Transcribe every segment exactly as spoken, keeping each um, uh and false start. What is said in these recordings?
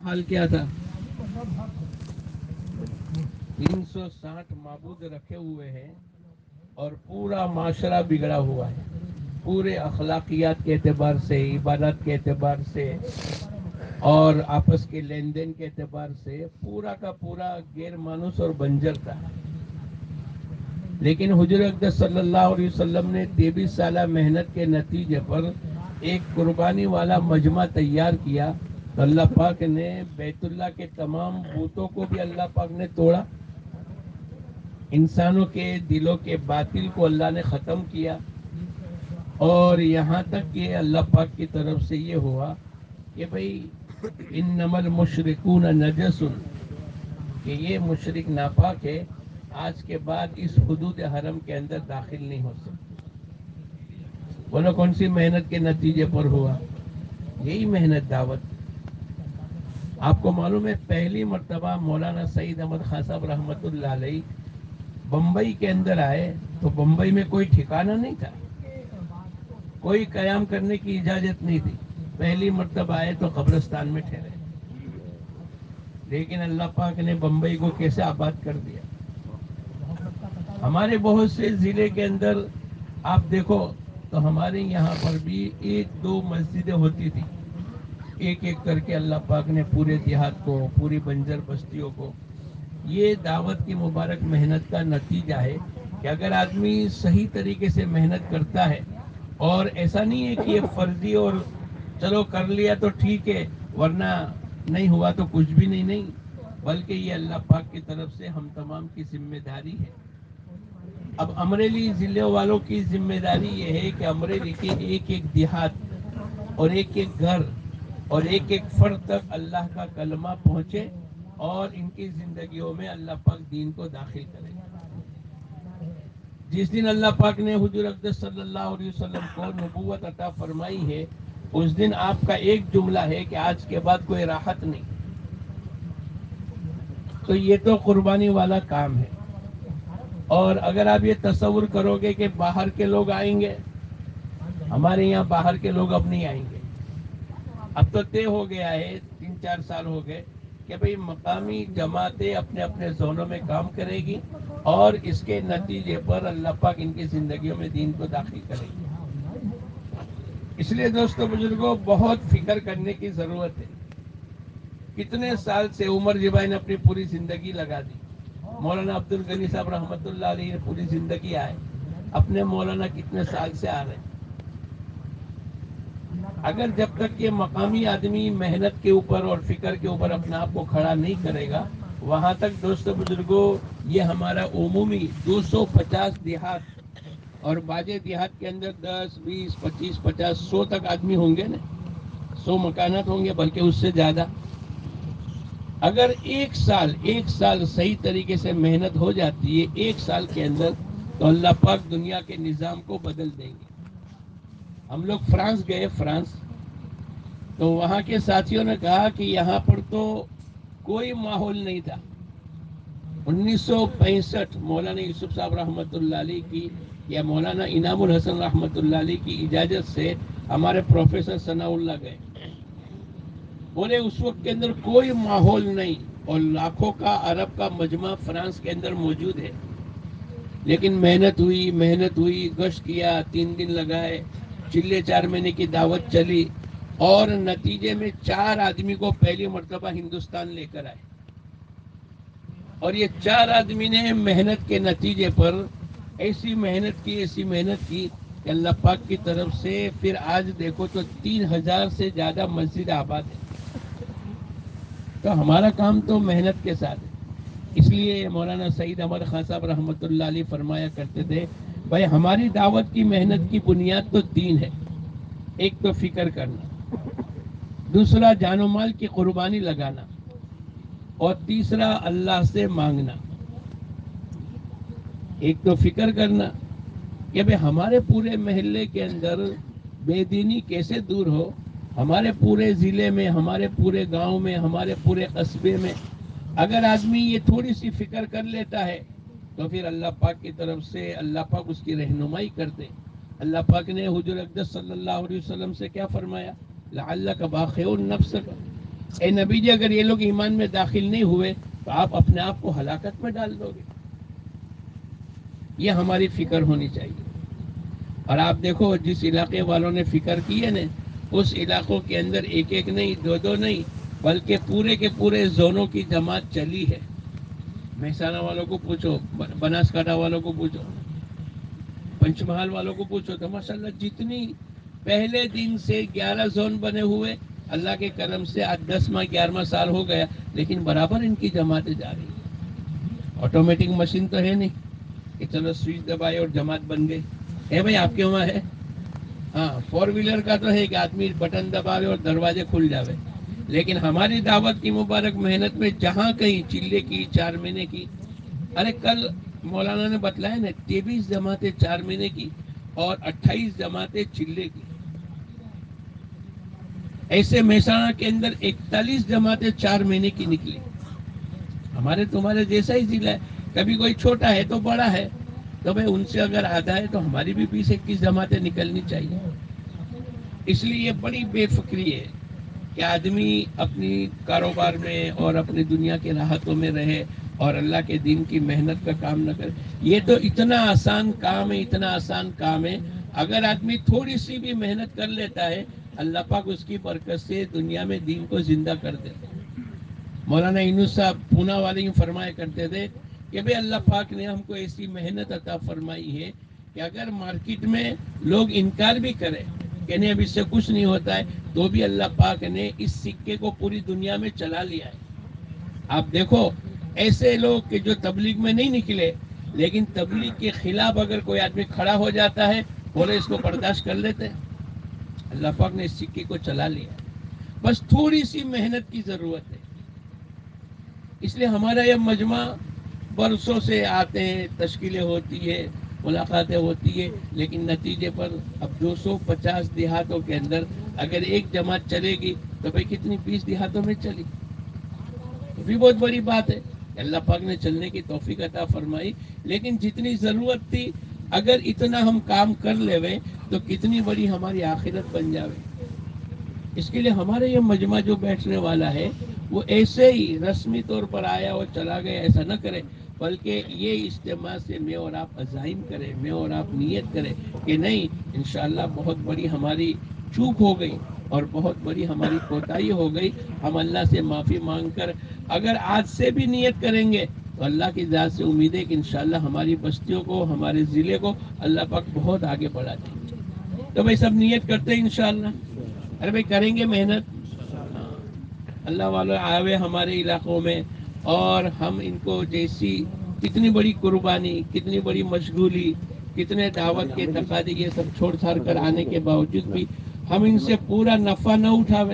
حال کیا تھا؟ تین سو ساٹھ معبود رکھے ہوئے ہیں اور پورا معاشرہ بگڑا ہوا ہے، پورے اخلاقیات کے اعتبار سے، عبادت کے اعتبار سے اور آپس کے لین دین کے اعتبار سے پورا کا پورا غیر مانوس اور بنجر تھا۔ لیکن حضور اقدس صلی اللہ علیہ وسلم نے تیئیس سالہ محنت کے نتیجے پر ایک قربانی والا مجمع تیار کیا تو اللہ پاک نے بیت اللہ کے تمام بتوں کو بھی اللہ پاک نے توڑا، انسانوں کے دلوں کے باطل کو اللہ نے ختم کیا، اور یہاں تک کہ اللہ پاک کی طرف سے یہ ہوا کہ بھئی انما المشرکون نجس، کہ یہ مشرک ناپاک ہے، آج کے بعد اس حدود حرم کے اندر داخل نہیں ہو سکتے۔ بولو کون سی محنت کے نتیجے پر ہوا؟ یہی محنت دعوت۔ آپ کو معلوم ہے پہلی مرتبہ مولانا سعید احمد خان صاحب رحمت اللہ علیہ بمبئی کے اندر آئے تو بمبئی میں کوئی ٹھکانہ نہیں تھا، کوئی قیام کرنے کی اجازت نہیں تھی، پہلی مرتبہ آئے تو قبرستان میں ٹھہرے، لیکن اللہ پاک نے بمبئی کو کیسے آباد کر دیا۔ ہمارے بہت سے ضلع کے اندر آپ دیکھو تو ہمارے یہاں پر بھی ایک دو مسجدیں ہوتی تھی، ایک ایک کر کے اللہ پاک نے پورے دیہات کو، پوری بنجر بستیوں کو، یہ دعوت کی مبارک محنت کا نتیجہ ہے کہ اگر آدمی صحیح طریقے سے محنت کرتا ہے، اور ایسا نہیں ہے کہ یہ فرضی اور چلو کر لیا تو ٹھیک ہے ورنہ نہیں ہوا تو کچھ بھی نہیں، نہیں، بلکہ یہ اللہ پاک کی طرف سے ہم تمام کی ذمہ داری ہے۔ اب امریلی ضلع والوں کی ذمہ داری یہ ہے کہ امریلی کے ایک ایک دیہات اور ایک ایک گھر اور ایک ایک فرد تک اللہ کا کلمہ پہنچے اور ان کی زندگیوں میں اللہ پاک دین کو داخل کرے۔ جس دن اللہ پاک نے حضور اقدس صلی اللہ علیہ وسلم کو نبوت عطا فرمائی ہے، اس دن آپ کا ایک جملہ ہے کہ آج کے بعد کوئی راحت نہیں۔ تو یہ تو قربانی والا کام ہے۔ اور اگر آپ یہ تصور کرو گے کہ باہر کے لوگ آئیں گے، ہمارے یہاں باہر کے لوگ اب نہیں آئیں گے۔ اب تو طے ہو گیا ہے، تین چار سال ہو گئے کہ بھئی مقامی جماعتیں اپنے اپنے زونوں میں کام کرے گی اور اس کے نتیجے پر اللہ پاک ان کی زندگیوں میں دین کو داخل کرے گی۔ اس لیے دوستو بزرگوں بہت فکر کرنے کی ضرورت ہے۔ کتنے سال سے عمر جبائی نے اپنی پوری زندگی لگا دی، مولانا عبد الغنی صاحب رحمت اللہ علیہ نے پوری زندگی آئے، اپنے مولانا کتنے سال سے آ رہے ہیں۔ اگر جب تک یہ مقامی آدمی محنت کے اوپر اور فکر کے اوپر اپنے آپ کو کھڑا نہیں کرے گا، وہاں تک دوستو بزرگوں یہ ہمارا عمومی دو سو پچاس دیہات اور باجے دیہات کے اندر دس بیس پچیس پچاس سو تک آدمی ہوں گے نا، سو مکانات ہوں گے بلکہ اس سے زیادہ۔ اگر ایک سال ایک سال صحیح طریقے سے محنت ہو جاتی ہے ایک سال کے اندر، تو اللہ پاک دنیا کے نظام کو بدل دیں گے۔ ہم لوگ فرانس گئے، فرانس، تو وہاں کے ساتھیوں نے کہا کہ یہاں پر تو کوئی ماحول نہیں تھا۔ انیس سو پینسٹھ مولانا یوسف صاحب رحمت اللہ علیہ کی یا مولانا انعام الحسن رحمت اللہ علیہ کی اجازت سے ہمارے پروفیسر ثناء اللہ گئے، بولے اس وقت کے اندر کوئی ماحول نہیں اور لاکھوں کا عرب کا مجمع فرانس کے اندر موجود ہے، لیکن محنت ہوئی محنت ہوئی گشت کیا، تین دن لگائے، چلے چار مہینے کی دعوت چلی، اور نتیجے میں چار آدمی کو پہلی مرتبہ ہندوستان لے کر آئے۔ اور یہ چار آدمی نے محنت کے نتیجے پر ایسی محنت کی ایسی محنت کی کہ اللہ پاک کی طرف سے پھر آج دیکھو تو تین ہزار سے زیادہ مسجد آباد ہے۔ تو ہمارا کام تو محنت کے ساتھ ہے۔ اس لیے مولانا سعید احمد خان صاحب رحمۃ اللہ علیہ فرمایا کرتے تھے، بھائی ہماری دعوت کی محنت کی بنیاد تو تین ہے، ایک تو فکر کرنا، دوسرا جان و مال کی قربانی لگانا، اور تیسرا اللہ سے مانگنا۔ ایک تو فکر کرنا کہ بھئی ہمارے پورے محلے کے اندر بے دینی کیسے دور ہو، ہمارے پورے ضلع میں، ہمارے پورے گاؤں میں، ہمارے پورے قصبے میں اگر آدمی یہ تھوڑی سی فکر کر لیتا ہے تو پھر اللہ پاک کی طرف سے اللہ پاک اس کی رہنمائی کرتے۔ اللہ پاک نے حضور اقدس صلی اللہ علیہ وسلم سے کیا فرمایا؟ لعلک باخع نفسک، اے نبی جی اگر یہ لوگ ایمان میں داخل نہیں ہوئے تو آپ اپنے آپ کو ہلاکت میں ڈال دو گے. یہ ہماری فکر ہونی چاہیے. اور آپ دیکھو جس علاقے والوں نے فکر کی ہے نا اس علاقوں کے اندر ایک ایک نہیں دو دو نہیں بلکہ پورے کے پورے زونوں کی جماعت چلی ہے. مہسانہ والوں کو پوچھو, بناسکاٹھا والوں کو پوچھو, پنچمہال والوں کو پوچھو تو ماشاءاللہ جتنی پہلے دن سے گیارہ زون بنے ہوئے اللہ کے کرم سے آج دس ماہ گیارہواں سال ہو گیا لیکن برابر ان کی جماعتیں جا رہی ہیں. آٹومیٹک مشین تو ہے نہیں کہ چلو سوئچ دبائے اور جماعت بن گئی ہے. بھائی آپ کے وہاں ہے؟ ہاں فور ویلر کا تو ہے کہ آدمی بٹن دباوے اور دروازے کھل جاوے. لیکن ہماری دعوت کی مبارک محنت میں جہاں کہیں چلے کی چار مہینے کی, ارے کل مولانا نے بتلایا نا تیئیس جماعتیں چار مہینے کی اور اٹھائیس جماعتیں چلے کی. ایسے مہسانہ کے اندر اکتالیس جماعتیں چار مہینے کی نکلی. ہمارے تمہارے جیسا ہی ضلع ہے, کبھی کوئی چھوٹا ہے تو بڑا ہے تو بھائی ان سے اگر آدھا ہے تو ہماری بھی بیس اکیس جماعتیں نکلنی چاہیے. اس لیے یہ بڑی بے فکری ہے کہ آدمی اپنی کاروبار میں اور اپنی دنیا کے راحتوں میں رہے اور اللہ کے دین کی محنت کا کام نہ کرے. یہ تو اتنا آسان کام ہے, اتنا آسان کام ہے. اگر آدمی تھوڑی سی بھی محنت کر لیتا ہے اللہ پاک اس کی برکت سے دنیا میں دین کو زندہ کر دیتے ہیں. مولانا اینوس صاحب پونا والے ہی فرمایا کرتے تھے کہ بھئی اللہ پاک نے ہم کو ایسی محنت عطا فرمائی ہے کہ اگر مارکیٹ میں لوگ انکار بھی کریں کہ نہیں اب اس سے کچھ نہیں ہوتا ہے تو بھی اللہ پاک نے اس سکے کو پوری دنیا میں چلا لیا ہے. آپ دیکھو ایسے لوگ کہ جو تبلیغ میں نہیں نکلے لیکن تبلیغ کے خلاف اگر کوئی آدمی کھڑا ہو جاتا ہے بولے اس کو برداشت کر لیتے ہیں. اللہ پاک نے اس سکے کو چلا لیا ہے. بس تھوڑی سی محنت کی ضرورت ہے. اس لیے ہمارا یہ مجمع برسوں سے آتے ہیں, تشکیلیں ہوتی ہے, ملاقاتیں ہوتی ہے, لیکن نتیجے پر اب دو سو پچاس دیہاتوں کے اندر اگر ایک جماعت چلے گی تو بھائی کتنی بیس دیہاتوں میں چلی, یہ بھی بہت بڑی بات ہے. اللہ پاک نے چلنے کی توفیق عطا فرمائی. لیکن جتنی ضرورت تھی اگر اتنا ہم کام کر لے تو کتنی بڑی ہماری آخرت بن جاوے. اس کے لیے ہمارا یہ مجمع جو بیٹھنے والا ہے وہ ایسے ہی رسمی طور پر آیا اور چلا گیا ایسا نہ کرے, بلکہ یہ اجتماع سے میں اور آپ عزائم کریں, میں اور آپ نیت کریں کہ نہیں انشاءاللہ بہت بڑی ہماری چوک ہو گئی اور بہت بڑی ہماری کوتاہی ہو گئی. ہم اللہ سے معافی مانگ کر اگر آج سے بھی نیت کریں گے تو اللہ کی ذات سے امید ہے کہ انشاءاللہ ہماری بستیوں کو, ہمارے ضلع کو اللہ پاک بہت آگے بڑھا دیں گے. تو بھائی سب نیت کرتے ہیں انشاءاللہ. ارے بھائی کریں گے محنت. ہاں اللہ والے آوے ہمارے علاقوں میں اور ہم ان کو جیسی کتنی بڑی قربانی, کتنی بڑی مشغولی, کتنے دعوت کے تقاضے یہ سب چھوڑ چھاڑ کر آنے کے باوجود بھی ہم ان سے پورا نفع نہ اٹھاوے.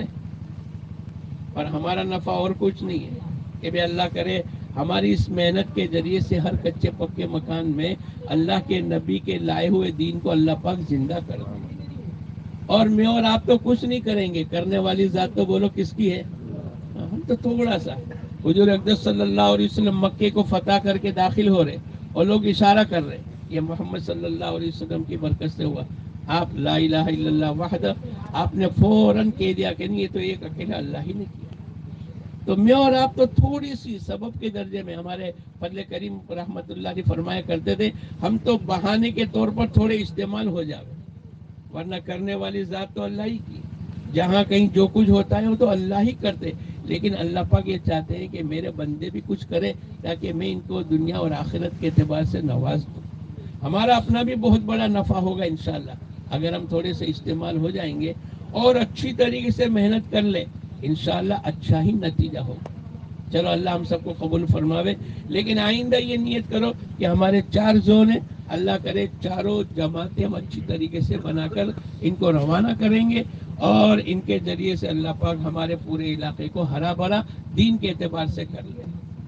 اور ہمارا نفع اور کچھ نہیں ہے کہ بھئی اللہ کرے ہماری اس محنت کے ذریعے سے ہر کچے پکے مکان میں اللہ کے نبی کے لائے ہوئے دین کو اللہ پاک زندہ کر دے. اور میں اور آپ تو کچھ نہیں کریں گے, کرنے والی ذات تو بولو کس کی ہے, ہم تو تھوڑا سا. حضور اقدس صلی اللہ علیہ وسلم مکے کو فتح کر کے داخل ہو رہے اور لوگ اشارہ کر رہے یہ محمد صلی اللہ علیہ وسلم کی برکت سے ہوا. آپ لا الہ الا اللہ وحدہ, آپ نے فوراً کہہ دیا کہ نہیں یہ تو ایک اکیلا اللہ ہی نے کیا. تو میں اور آپ تو تھوڑی سی سبب کے درجے میں, ہمارے فضل کریم رحمت اللہ علیہ فرمایا کرتے تھے ہم تو بہانے کے طور پر تھوڑے استعمال ہو جاوے, ورنہ کرنے والی ذات تو اللہ ہی کی. جہاں کہیں جو کچھ ہوتا ہے وہ تو اللہ ہی کرتے, لیکن اللہ پاک یہ چاہتے ہیں کہ میرے بندے بھی کچھ کرے تاکہ میں ان کو دنیا اور آخرت کے اعتبار سے نواز دوں. ہمارا اپنا بھی بہت بڑا نفع ہوگا انشاءاللہ اگر ہم تھوڑے سے استعمال ہو جائیں گے اور اچھی طریقے سے محنت کر لیں انشاءاللہ اچھا ہی نتیجہ ہوگا. چلو اللہ ہم سب کو قبول فرماوے. لیکن آئندہ یہ نیت کرو کہ ہمارے چار زون ہیں, اللہ کرے چاروں جماعتیں ہم اچھی طریقے سے بنا کر ان کو روانہ کریں گے اور ان کے ذریعے سے اللہ پاک ہمارے پورے علاقے کو ہرا بھرا دین کے اعتبار سے کر لے.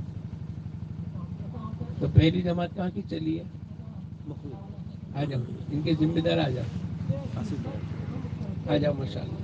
تو پہلی جماعت کہاں کی چلی ہے؟ آ جاؤ, ان کے ذمہ دار آ جاؤ, آ جاؤ ماشاء اللہ.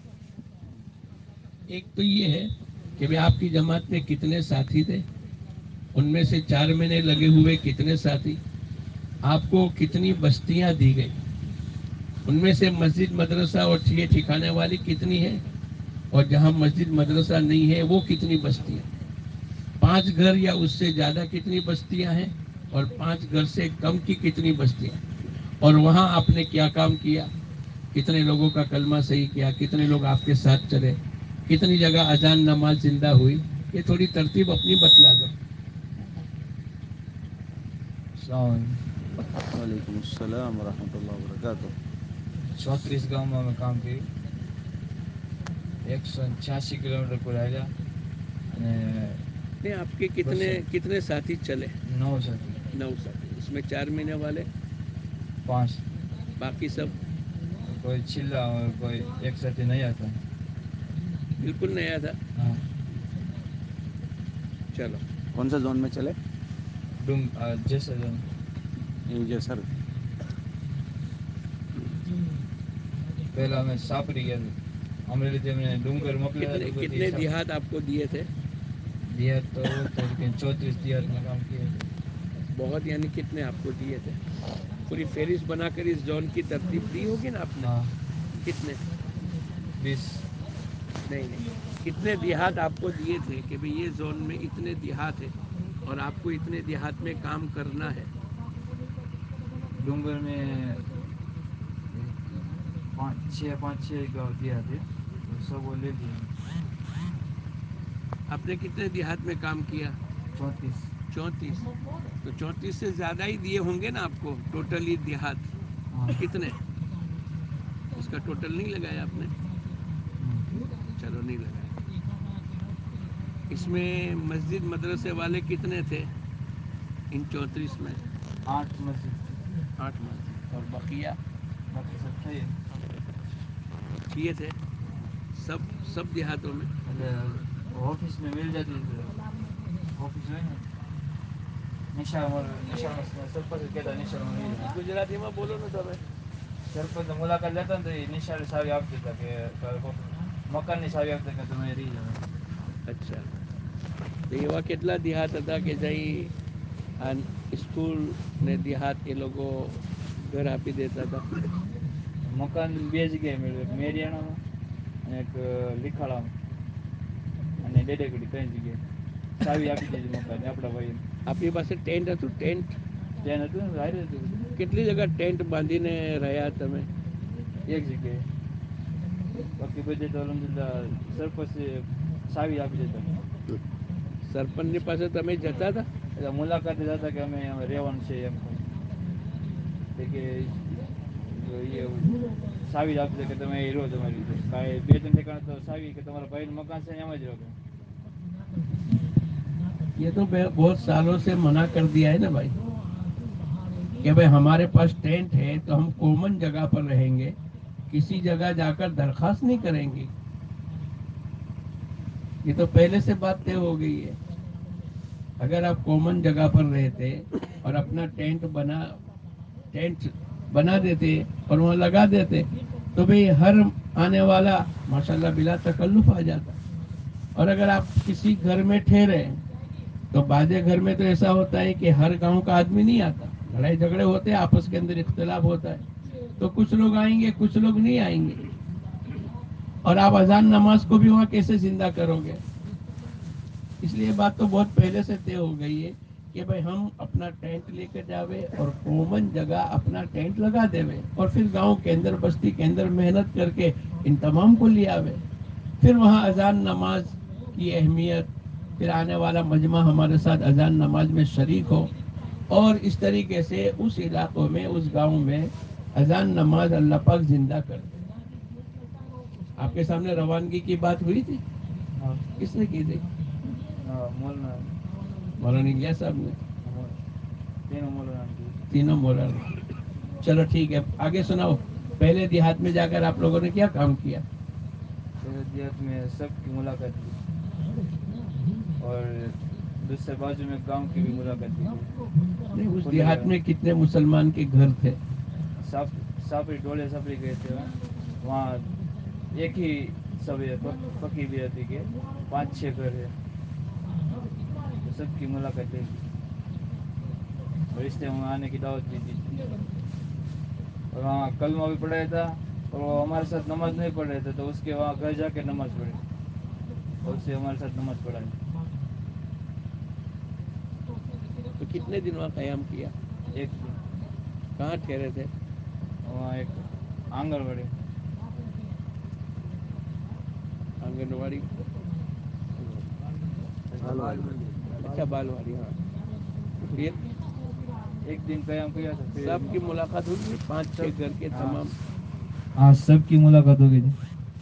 ایک تو یہ ہے کہ آپ کی جماعت میں کتنے ساتھی تھے, ان میں سے چار مہینے لگے ہوئے کتنے ساتھی؟ آپ کو کتنی بستیاں دی گئی؟ ان میں سے مسجد مدرسہ اور ٹھیے ٹھکانے والی کتنی ہے؟ اور جہاں مسجد مدرسہ نہیں ہے وہ کتنی بستیاں؟ پانچ گھر یا اس سے زیادہ کتنی بستیاں ہیں؟ اور پانچ گھر سے کم کی کتنی بستیاں؟ اور وہاں آپ نے کیا کام کیا؟ کتنے لوگوں کا کلمہ صحیح کیا؟ کتنے لوگ آپ کے ساتھ چلے؟ کتنی جگہ اذان نماز زندہ ہوئی؟ یہ تھوڑی ترتیب اپنی بتلا دو. السلام علیکم. وعلیکم السلام ورحمۃ اللہ وبرکاتہ. چوتریس ગામમાં મેં કામ કર્યું. એકસો છ્યાસી કિલોમીટર પર આવ્યા અને نہیں آپ کے کتنے کتنے ساتھی چلے؟ نو ساتھی نو ساتھی. اس میں چار مہینے والے پانچ. باقی سب کوئی چھلا اور کوئی ایک ساتھی نہیں آتا. بالکل نیا تھا. ہاں. چلو. کون سا زون میں چلے؟ ڈوم جیسا زون. یہ جو سر پہلا میں ساپری گیا تھا. امریلی سے میں نے ڈونگر موکلا کتنے تھا. کتنے دیہات آپ کو دیے تھے؟ دیہات تو لیکن چوتریس دیہات میں کام کیا. بہت. یعنی کتنے آپ کو دیے تھے؟ پوری فہرست بنا کر اس زون کی ترتیب دی ہوگی نا آپ نے. ہاں. کتنے؟ بیس. نہیں نہیں کتنے دیہات آپ کو دیے تھے کہ بھئی یہ زون میں اتنے دیہات ہیں اور آپ کو اتنے دیہات میں کام کرنا ہے؟ ڈونگر میں پانچ چھ پانچ چھ گاؤں دیہات ہے سب وہ لے لیے. آپ نے کتنے دیہات میں کام کیا؟ چونتیس. چونتیس. تو چونتیس سے زیادہ ہی دیے ہوں گے نا آپ کو ٹوٹلی دیہات. ہاں. کتنے؟ اس کا ٹوٹل نہیں لگایا آپ نے؟ چلو نہیں لگایا. اس میں مسجد مدرسے والے کتنے تھے ان چونتیس میں؟ آٹھ مسجد. آٹھ مسجد. اور بقیہ باقی سب تھے. کیے تھے سب سب دیہاتوں میں. آفس میں مل جاتی تھی. آفس میں نشا نشا سرپنچ کہتا نشا گجراتی میں بولو نا તમે. સરપંચ મુલાકાત લેતા ને તો એ નિશાળ સાવી આપતી હતા કે મકાનની સાવી આપતા કે તમે રહી જાઓ. અચ્છા. તો એવા કેટલા દેહાત હતા કે જઈ આ સ્કૂલ ને દેહાત એ લોકો ઘર આપી દેતા હતા? મકાન બે જગ્યાએ મળ્યું. એક મેરિયાણામાં અને એક લીખાણામાં અને ડેડેકડી ત્રણ જગ્યાએ સાવી આપી દીધી મકાન આપણા ભાઈને. આપની પાસે ટેન્ટ હતું? ટેન્ટ ત્યાં હતું ને હારે હતું. કેટલી જગ્યા ટેન્ટ બાંધીને રહ્યા તમે? એક જગ્યાએ. બાકી બધે તો અલહમદુલિલ્લાહ સરપંચ સાવી આપી દેતા. સરપંચની પાસે તમે જતા હતા? એટલે મુલાકાતે જતા કે અમે રહેવાનું છે એમ કે સાવી આપી દે કે તમે એ રહો તમારી રીતે. બે ત્રણ ઠેકાણે તો સાવી કે તમારા ભાઈનું મકાન છે એમ જ રહો. یہ تو بہت سالوں سے منع کر دیا ہے نا بھائی کہ بھائی ہمارے پاس ٹینٹ ہے تو ہم کومن جگہ پر رہیں گے, کسی جگہ جا کر درخواست نہیں کریں گے. یہ تو پہلے سے بات طے ہو گئی ہے. اگر آپ کومن جگہ پر رہتے اور اپنا ٹینٹ بنا ٹینٹ بنا دیتے اور وہاں لگا دیتے تو بھئی ہر آنے والا ماشاءاللہ بلا تکلف آ جاتا. اور اگر آپ کسی گھر میں ٹھہرے تو بعضے گھر میں تو ایسا ہوتا ہے کہ ہر گاؤں کا آدمی نہیں آتا, لڑائی جھگڑے ہوتے ہیں, آپس کے اندر اختلاف ہوتا ہے, تو کچھ لوگ آئیں گے کچھ لوگ نہیں آئیں گے. اور آپ اذان نماز کو بھی وہاں کیسے زندہ کرو گے؟ اس لیے بات تو بہت پہلے سے طے ہو گئی ہے کہ بھائی ہم اپنا ٹینٹ لے کے جاوے اور کومن جگہ اپنا ٹینٹ لگا دیوے اور پھر گاؤں کے اندر بستی کے اندر محنت کر کے ان تمام کو لے آوے. پھر وہاں اذان نماز کی اہمیت, پھر آنے والا مجمع ہمارے ساتھ اذان نماز میں شریک ہو, اور اس طریقے سے اس علاقوں میں اس گاؤں میں اذان نماز اللہ پاک زندہ کر دے. آپ کے سامنے روانگی کی بات ہوئی تھی, کس نے کی تھی؟ مولانا مولانا الیاس صاحب نے. تینوں مولانا کی. تینوں مولانا. چلو ٹھیک ہے, آگے سناؤ. پہلے دیہات میں جا کر آپ لوگوں نے کیا کام کیا؟ پہلے دیہات میں سب کی ملاقات کی اور دوسرے بازو میں گاؤں کی بھی ملاقات کی. نہیں, اس دیہات میں کتنے مسلمان کے گھر تھے؟ ساپڑی ڈولے ساپڑی گئے تھے وہاں ایک ہی سب پکی بھی رہتی کہ پانچ چھ گھر ہے. سب کی ملاقات دیکھی اور رشتے میں آنے کی دعوت دی تھی اور وہاں کلمہ بھی پڑھایا تھا اور وہ ہمارے ساتھ نماز نہیں پڑھ رہے تھے تو اس کے وہاں گھر جا کے نماز پڑھی اور اسے ہمارے ساتھ نماز پڑھائی. تو کتنے دن وہاں قیام کیا؟ ایک دن کہاں ٹھہرے تھے؟ وہاں ایک آنگن واڑی آنگن واڑی اچھا بالواڑی. ہاں پھر ایک دن قیام کیا تھا. پھر سب کی ملاقات ہوگی پانچ چھ گھر کے تمام. ہاں سب کی ملاقات ہو گئی تھی.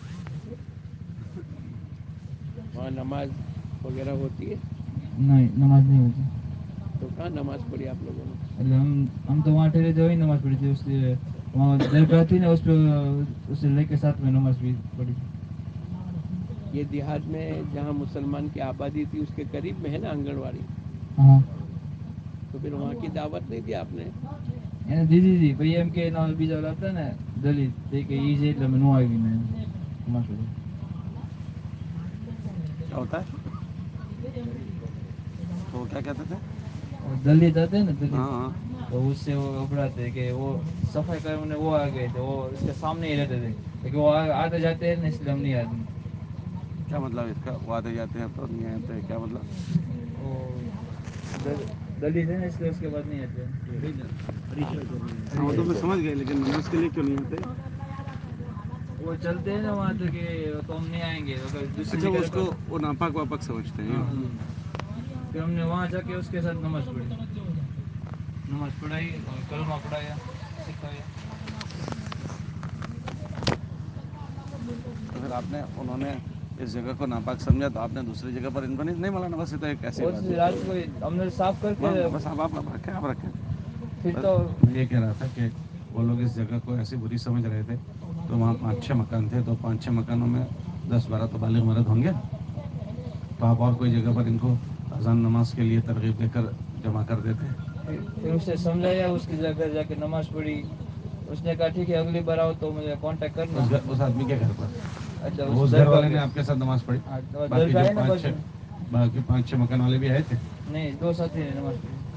وہاں نماز وغیرہ ہوتی ہے؟ نہیں نماز نہیں ہوتی. تو کہاں نماز پڑھی آپ لوگوں نے؟ ہم ہم تو وہاں ٹھہرے تھے وہی نماز پڑھی تھی. اس لیے وہاں درگاہ تھی نا اس پہ اسے لے کے ساتھ میں نماز بھی پڑھی. یہ دیہات میں جہاں مسلمان کی آبادی تھی اس کے قریب میں ہے نا آنگن واڑی. ہاں تو پھر وہاں کی دعوت نہیں دی آپ نے؟ جی جی جی بھائی ایم کے نام بھی جاتا ہے نا دلت دیکھے یہ سے لمنو آئی میں نماز پڑھی. کیا ہوتا ہے تو کیا کہتے تھے؟ وہ دلت آتے ہیں نا ہاں دلت ہاں تو اس سے وہ گھبراتے کہ وہ صفائی کرنے وہ آ گئے تھے وہ اس کے سامنے ہی رہتے تھے لیکن وہ آتے جاتے ہیں نا اس لیے ہم نہیں آتے. کیا مطلب اس کا؟ وہ آتے جاتے ہیں تو نہیں آتے کیا مطلب؟ وہ دلت ہے نا اس لیے اس کے بعد نہیں آتے. ہاں وہ تو میں سمجھ گئے لیکن نماز کے لیے کیوں نہیں آتے؟ وہ چلتے ہیں نا وہاں تک کہ تو ہم نہیں آئیں گے. اچھا وہ اس کو وہ ناپاک واپاک سمجھتے ہیں. پھر ہم نے وہاں جا کے اس کے ساتھ نماز پڑھی نماز پڑھائی اور کلمہ پڑھایا سکھایا. تو پھر آپ نے انہوں نے اس جگہ کو ناپاک سمجھا تو آپ نے دوسری جگہ پر ان کو نہیں نہیں مولانا بس یہ تو ایک ایسی اور بات رات کو ہم نے صاف کر کے ہے. بس آپ آپ رکھیں آپ رکھیں. پھر بس تو میں یہ کہہ رہا تھا کہ وہ لوگ اس جگہ کو ایسی بری سمجھ رہے تھے تو وہاں پانچ چھ مکان تھے تو پانچ چھ مکانوں میں دس بارہ تو بالغ مرد ہوں گے تو آپ اور کوئی جگہ پر ان کو اذان نماز کے لیے ترغیب دے کر جمع کر دیتے. پھر اسے سمجھایا اس کی جگہ جا کے نماز پڑھی. اس نے کہا ٹھیک ہے اگلی بار آؤ تو مجھے کانٹیکٹ کرنا. اس, اس آدمی کے گھر پر اچھا اس گھر درگاہ والے پہ نے آپ کے ساتھ نماز پڑھی. باقی درگاہ جو ہے نا پانچ بس چھ باقی پانچ چھ مکان والے بھی آئے تھے. نہیں دو ساتھی نے نماز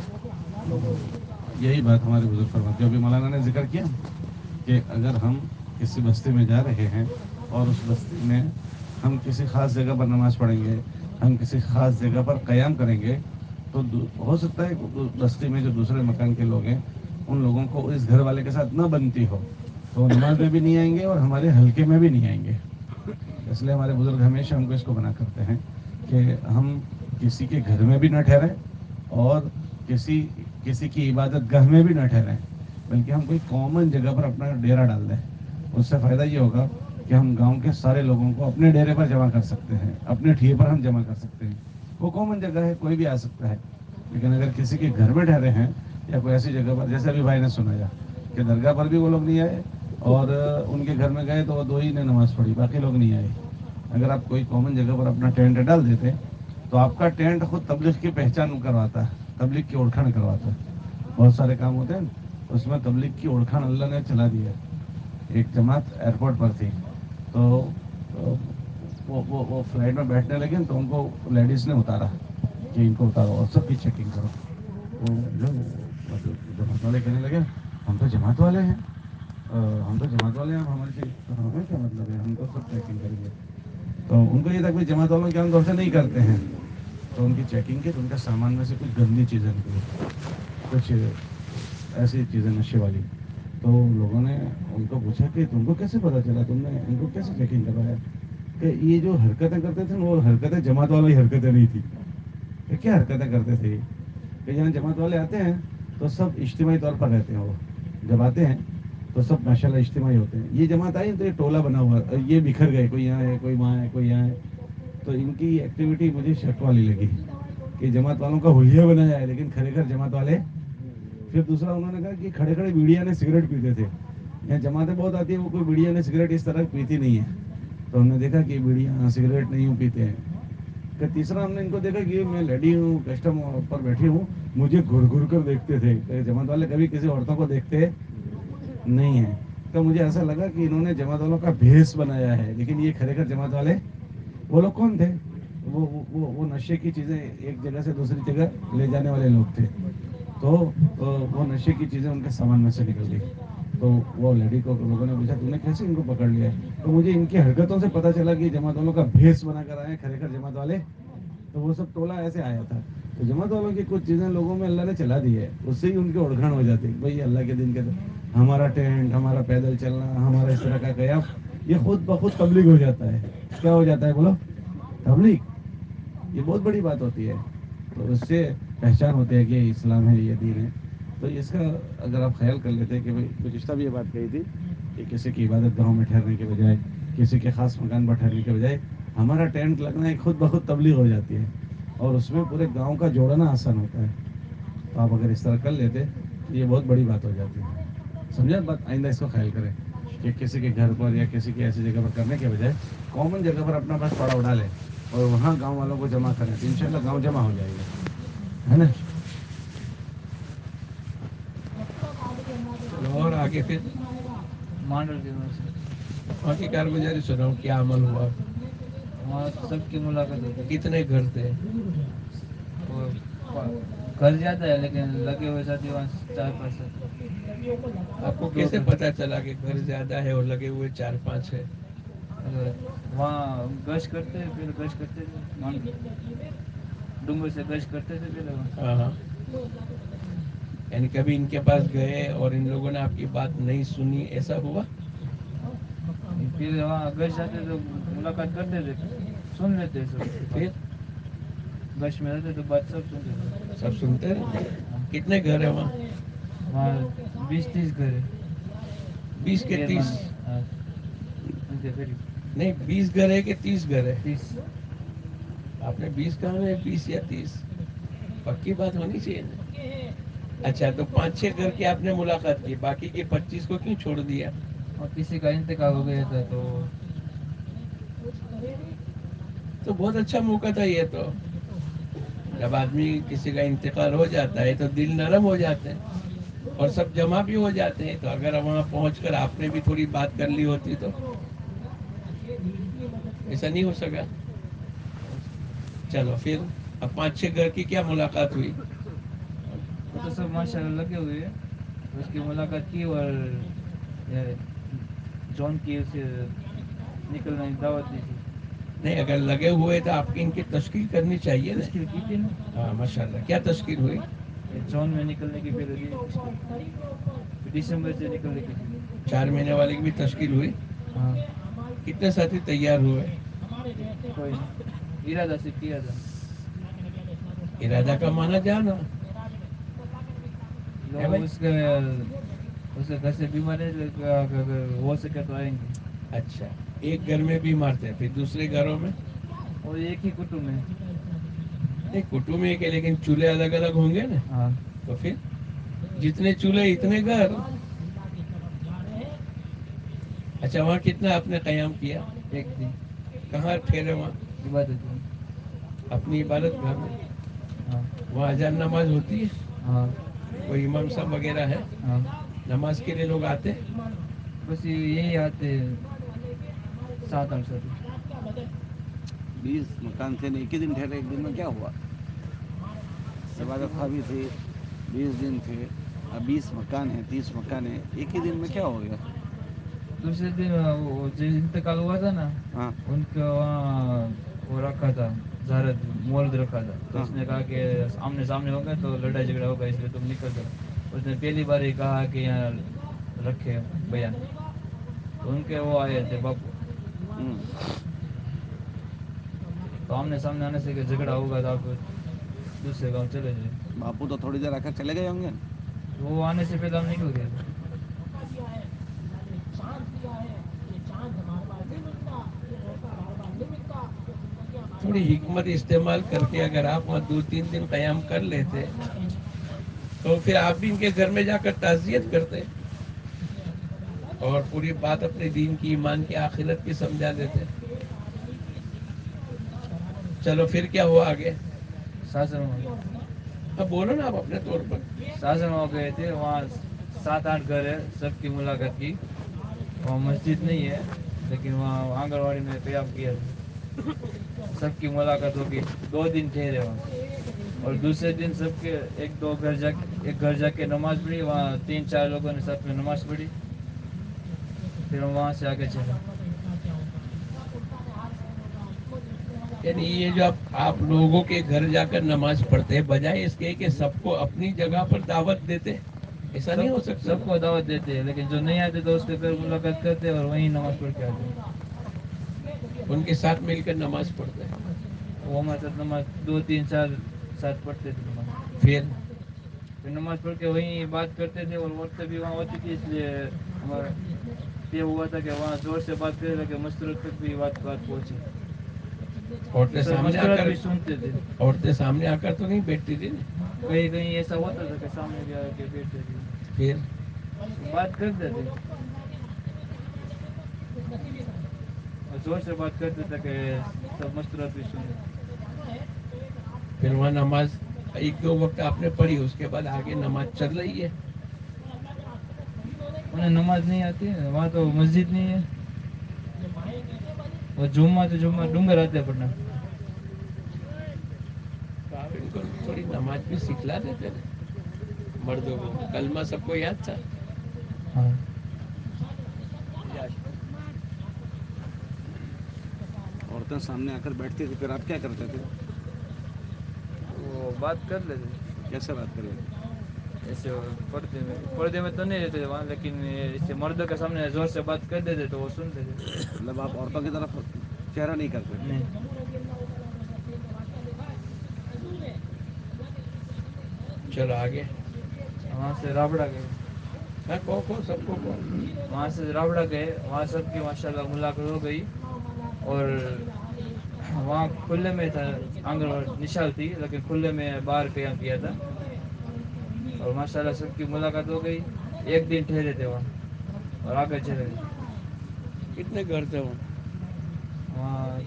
پڑھی. یہی بات ہمارے بزرگ فرماتے ہیں. ابھی مولانا نے ذکر کیا کہ اگر ہم کسی بستی میں جا رہے ہیں اور اس بستی میں ہم کسی خاص جگہ پر نماز پڑھیں گے ہم کسی خاص جگہ پر قیام کریں گے تو ہو سکتا ہے بستی میں جو دوسرے مکان کے لوگ ہیں ان لوگوں کو اس گھر والے کے ساتھ نہ بنتی ہو تو وہ نماز میں بھی نہیں آئیں گے اور ہمارے حلقے میں بھی نہیں آئیں گے. اس لیے ہمارے بزرگ ہمیشہ ہم کو اس کو بنا کرتے ہیں کہ ہم کسی کے گھر میں بھی نہ ٹھہریں اور کسی کسی کی عبادت گاہ میں بھی نہ ٹھہریں بلکہ ہم کوئی کامن جگہ پر اپنا ڈیرا ڈال دیں. اس سے فائدہ یہ ہوگا کہ ہم گاؤں کے سارے لوگوں کو اپنے ڈیرے پر جمع کر سکتے ہیں اپنے ٹھیے پر ہم جمع کر سکتے ہیں. وہ کامن جگہ ہے کوئی بھی آ سکتا ہے. لیکن اگر کسی کے گھر میں ٹھہرے ہیں یا کوئی ایسی جگہ پر جیسے ابھی بھائی نے سنایا کہ درگاہ پر بھی وہ لوگ نہیں آئے اور ان کے گھر میں گئے تو وہ دو ہی نے نماز پڑھی باقی لوگ نہیں آئے. اگر آپ کوئی کامن جگہ پر اپنا ٹینٹ ڈال دیتے تو آپ کا ٹینٹ خود تبلیغ کی پہچان کرواتا ہے تبلیغ کی اوڑکھن کرواتا ہے. بہت سارے کام ہوتے ہیں اس میں تبلیغ کی اوڑکھن اللہ نے چلا دی ہے. ایک جماعت ایئرپورٹ پر تھی تو وہ وہ وہ فلائٹ میں بیٹھنے لگے تو ان کو لیڈیز نے اتارا کہ ان کو اتارو اور سب کی چیکنگ کرو. وہ جو جماعت والے کہنے لگے ہم تو جماعت والے ہیں ہم تو جماعت والے ہیں ہماری چیک ہمیں کیا مطلب ہے ہم تو سب چیکنگ کریں گے. تو ان کو یہ تھا کہ جماعت والوں کے اندر سے نہیں کرتے ہیں تو ان کی چیکنگ کی تو ان کے سامان میں سے کچھ گندی چیزیں نکلی کچھ ایسی چیزیں نشے والی. تو لوگوں نے ان کو پوچھا کہ تم کو کیسے پتا چلا تم نے ان کو کیسے چیکنگ کروایا کہ یہ جو حرکتیں کرتے تھے وہ حرکتیں جماعت والی حرکتیں نہیں تھی. کہ کیا حرکتیں کرتے تھے کہ جہاں جماعت والے آتے ہیں تو سب اجتماعی طور پر رہتے ہیں. وہ جب آتے ہیں تو سب ماشاء اللہ اجتماعی ہوتے ہیں. یہ جماعت آئی تو یہ ٹولہ بنا ہوا یہ بکھر گئے کوئی یہاں ہے کوئی وہاں ہے کوئی یہاں ہے. تو ان کی ایکٹیویٹی مجھے شک والی لگی کہ جماعت والوں کا حلیہ بنایا ہے لیکن کھڑے کر جماعت والے. پھر دوسرا انہوں نے کہا کہ کھڑے کھڑے بیڑیا نے سگریٹ پیتے تھے. یہاں جماعتیں بہت آتی ہیں وہ کوئی بیڑیا نے سگریٹ اس طرح پیتی نہیں ہے. تو ہم نے دیکھا کہ بیڑیاں سگریٹ نہیں ہوں پیتے ہیں. پھر تیسرا ہم نے ان کو دیکھا کہ میں لیڈی ہوں کسٹم پر بیٹھی ہوں مجھے گھر گھر کر دیکھتے تھے. جماعت والے کبھی کسی عورتوں کو دیکھتے نہیں ہیں. تو مجھے ایسا لگا کہ انہوں نے جماعت والوں کا بھیس بنایا ہے لیکن یہ کھڑے کر جماعت والے وہ لوگ کون تھے وہ وہ وہ نشے کی چیزیں ایک جگہ سے دوسری جگہ لے جانے والے لوگ تھے. تو وہ نشے کی چیزیں ان کے سامان میں سے نکل گئی. تو وہ لیڈی کو لوگوں نے پوچھا تم نے کیسے ان کو پکڑ لیا؟ تو مجھے ان کی حرکتوں سے پتہ چلا کہ جماعت والوں کا بھیس بنا کر آئے کھڑے کر جماعت والے. تو وہ سب ٹولہ ایسے آیا تھا. تو جماعت والوں کی کچھ چیزیں لوگوں میں اللہ نے چلا دی ہے, اس سے ہی ان کی اڑگھن ہو جاتی ہے. بھائی اللہ کے دن کے ہمارا ٹینٹ, ہمارا پیدل چلنا, ہمارا اس طرح کا قیام, یہ خود بخود تبلیغ ہو جاتا ہے. کیا ہو جاتا ہے بولو؟ تبلیغ. یہ بہت بڑی بات ہوتی ہے. تو اس سے پہچان ہوتی ہے کہ اسلام ہے, یہ دین ہے. تو اس کا اگر آپ خیال کر لیتے کہ بھائی گزشتہ بھی یہ بات کہی تھی کہ کسی کی عبادت گاہوں میں ٹھہرنے کے بجائے, کسی کے خاص مکان پر ٹھہرنے کے بجائے ہمارا ٹینٹ لگنا ایک خود بخود تبلیغ ہو جاتی ہے, اور اس میں پورے گاؤں کا جوڑنا آسان ہوتا ہے. تو آپ اگر اس طرح کر لیتے تو یہ بہت بڑی بات ہو جاتی ہے. سمجھا بات؟ آئندہ اس کو خیال کریں کہ کسی کے گھر پر یا کسی کی ایسی جگہ پر کرنے کے بجائے کامن جگہ پر اپنا بس پڑا اڑا لیں اور وہاں گاؤں والوں کو جمع کریں, تو انشاءاللہ گاؤں جمع ہو جائے گا, ہے نا. چلو اور آگے پھر مانڈل کے وہاں سے وہاں کی کارگزاری سناؤ, کیا عمل ہوا, وہاں سب کی ملاقات ہوتی. کتنے گھر تھے؟ وہ گھر جاتا ہے لیکن لگے ہوئے ساتھی وہاں چار پانچ ساتھی. آپ کو دو کیسے گھر. پتا چلا کہ گھر زیادہ ہے اور لگے ہوئے چار پانچ ہے؟ وہاں گشت کرتے ہیں, پھر گشت کرتے تھے ڈونگر سے گشت کرتے تھے پہلے وہاں. ہاں ہاں. یعنی کبھی ان کے پاس گئے اور ان لوگوں نے آپ کی بات نہیں سنی, ایسا ہوا؟ پھر وہاں گشت جاتے تو ملاقات کرتے تھے, سن لیتے سب. پھر گشت میں رہتے تو بات سب سنتے تھے. سب سنتے رہتے. کتنے گھر ہیں وہاں؟ وہاں بیس تیس گھر ہے. بیس کے تیر تیس؟ من ہاں ان کے قریب نہیں, بیس گھر ہے کہ تیس گھر ہے؟ تیس. آپ نے بیس کہا ہے, بیس یا تیس؟ پکی بات ہونی چاہیے نا. اچھا, تو پانچ چھ گھر کی آپ نے ملاقات کی, باقی کے پچیس کو کیوں چھوڑ دیا؟ اور کسی کا انتقال ہو گیا تھا تو تو بہت اچھا موقع تھا یہ. تو جب آدمی کسی کا انتقال ہو جاتا ہے تو دل نرم ہو جاتے ہیں اور سب جمع بھی ہو جاتے ہیں. تو اگر وہاں پہنچ کر آپ نے بھی تھوڑی بات کر لی ہوتی تو ایسا نہیں ہو سکا. چلو پھر اب پانچ چھ گھر کی کیا ملاقات ہوئی؟ وہ تو سب ماشاء اللہ لگے ہوئے ہیں. اس کی ملاقات کی اور جون کی اسے نکلنے کی دعوت دی تھی. نہیں, اگر لگے ہوئے تو آپ کی ان کی تشکیل کرنی چاہیے نا. تشکیل کی تھی نا. ہاں ماشاء اللہ. کیا تشکیل ہوئی؟ جون میں نکلنے کی پہلے دی تشکیل, دسمبر سے نکلنے کی تھی. چار مہینے والی کی بھی تشکیل ہوئی. ہاں. کتنے ساتھی تیار ہوئے؟ کوئی نہیں, ارادہ سے کیا تھا. ارادہ کا مانا جانا. ہے لوگ بھائی؟ اس کے اس کے گھر سے بیمار ہے, اگر ہو سکے تو آئیں گے. اچھا, ایک گھر میں بیمار تھے, پھر دوسرے گھروں میں اور ایک ہی کٹمب ہے. نہیں, کٹمب ایک ہے لیکن چولہے الگ الگ ہوں گے نا. ہاں. تو پھر جتنے چولہے اتنے گھر. اچھا, وہاں کتنا آپ نے قیام کیا؟ ایک دن کہاں ٹھہرے وہاں؟ عبادت میں. اپنی عبادت گاہ میں. ہاں. وہاں اذان نماز ہوتی ہے؟ ہاں. کوئی امام صاحب وغیرہ ہے؟ ہاں. نماز کے لیے لوگ آتے؟ بس یہی آتے سات آٹھ سو. بیس مکان تھے, ایک ہی دن ٹھہرے, ایک دن میں کیا ہوا؟ عبادت خواہ بھی تھی, بیس دن تھے. اب بیس مکان ہیں, تیس مکان ہیں, ایک ہی دن میں کیا ہو گیا؟ دوسرے دن وہ جو انتقال ہوا تھا نا, ہاں ان کا وہاں وہ رکھا تھا, زیارت مولد رکھا تھا. تو ہاں اس نے کہا کہ آمنے سامنے ہوگا تو لڑائی جھگڑا ہوگا, اس لیے تم نکل جاؤ. اس نے پہلی بار ہی کہا کہ یہاں رکھے بیان. تو ان کے وہ آئے تھے باپو. ہوں. تو آمنے سامنے آنے سے کہ جھگڑا ہوگا تو آپ دوسرے گاؤں چلے جائیں. باپو تو تھوڑی دیر آ کر چلے گئے ہوں گے. وہ آنے سے پہلے ہم نکل گئے تھے. تھوڑی حکمت استعمال کر کے اگر آپ وہاں دو تین دن قیام کر لیتے تو پھر آپ بھی ان کے گھر میں جا کر تعزیت کرتے اور پوری بات اپنے دین کی, ایمان کی, آخرت کی سمجھا دیتے. چلو پھر کیا ہوا آگے؟ سازن اب بولو نا آپ اپنے طور پر. سازن ہو گئے تھے, وہاں سات آٹھ گھر ہے, سب کی ملاقات کی. وہاں مسجد نہیں ہے لیکن وہاں آنگن واڑی میں قیام کیا تھا. سب کی ملاقات ہوگی. دو دن ٹھہرے وہاں اور دوسرے دن سب کے ایک دو گھر جا ایک گھر جا کے نماز پڑھی. وہاں تین چار لوگوں نے ساتھ میں نماز پڑھی. پھر ہم وہاں سے آگے چلے. یعنی یہ جو آپ آپ لوگوں کے گھر جا کر نماز پڑھتے ہیں بجائے اس کے کہ سب کو اپنی جگہ پر دعوت دیتے, ایسا نہیں ہو سب سکتا؟ سب کو دعوت دیتے ہیں, لیکن جو نہیں آتے تو اس کے گھر ملاقات کرتے اور وہیں نماز پڑھ کے آتے. ان کے ساتھ مل کر نماز پڑھتے ہیں. وہ ہمارے ساتھ نماز دو تین چار ساتھ پڑھتے تھے نماز. پھر پھر نماز پڑھ کے وہیں بات کرتے تھے اور وقت بھی وہاں ہوتی تھی, اس لیے ہمارا یہ ہوا تھا کہ وہاں زور سے بات کرے تاکہ مسترد تک بھی بات بات پہنچے. عورتیں سر سامنے آ مسترد کر بھی سنتے تھے. عورتیں سامنے آ کر تو نہیں بیٹھتی تھی نا؟ کہیں کہیں ایسا ہوتا تھا کہ سامنے بھی آ کے بیٹھتے تھے, پھر بات کرتے تھے اور زور سے بات کرتے تھے کہ سب مسترد بھی سنے. پھر وہاں نماز ایک دو وقت آپ نے پڑھی, اس کے بعد آگے نماز چل رہی ہے. انہیں نماز نہیں آتی ہے, وہاں تو مسجد نہیں ہے. اور جمعہ تو جمعہ ڈونگر آتے ہیں پڑھنا. تو آپ ان کو تھوڑی نماز بھی سکھلا دیتے نا مردوں کو. کلمہ سب کو یاد تھا. ہاں عورتیں سامنے آ کر بیٹھتی تھی, پھر آپ کیا کرتے تھے؟ وہ بات کر لیتے تھے. کیسے بات کر لیتے؟ ایسے پردے میں پردے میں تو نہیں رہتے تھے وہاں, لیکن اس سے مردوں کے سامنے زور سے بات کر دیتے تو وہ سنتے تھے. مطلب آپ عورتوں کی طرف چہرہ نہیں کرتے تھے؟ نہیں. چلو آگے. وہاں سے رابڑہ گئے. ہاں کو کو سب کو کو وہاں سے رابڑہ گئے. وہاں سب کی ماشاء اللہ ملاقات ہو گئی. اور وہاں کھلے میں تھا, آنگن نشال تھی لیکن کھلے میں باہر قیام کیا تھا. اور ماشاء اللہ سب کی ملاقات ہو گئی. ایک دن ٹھہرے تھے وہاں اور آگے چلے گئے. کتنے گھر تھے وہاں؟ وہاں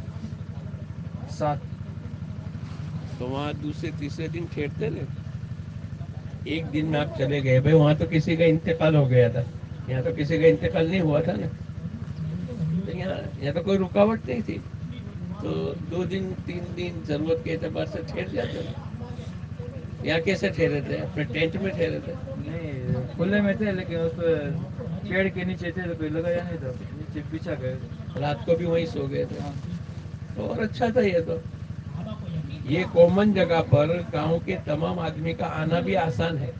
سات. تو وہاں دوسرے تیسرے دن ٹھہرتے رہے. ایک دن میں آپ چلے گئے, بھائی وہاں تو کسی کا انتقال ہو گیا تھا, یہاں تو کسی کا انتقال نہیں ہوا تھا نا. تو یہاں یہاں تو کوئی رکاوٹ نہیں تھی, تو دو دن تین دن ضرورت کے اعتبار سے ٹھہر جاتے نا. یہاں کیسے ٹھہرے تھے؟ اپنے ٹینٹ میں ٹھہرے تھے؟ نہیں کھلے میں تھے, لیکن اس پہ پیڑ کے نیچے تھے تو کوئی لگایا نہیں تھا, نیچے بچھا گئے. رات کو بھی وہیں سو گئے تھے. ہاں. تو اور اچھا تھا. یہ تو یہ کامن جگہ پر گاؤں کے تمام آدمی کا آنا بھی آسان ہے.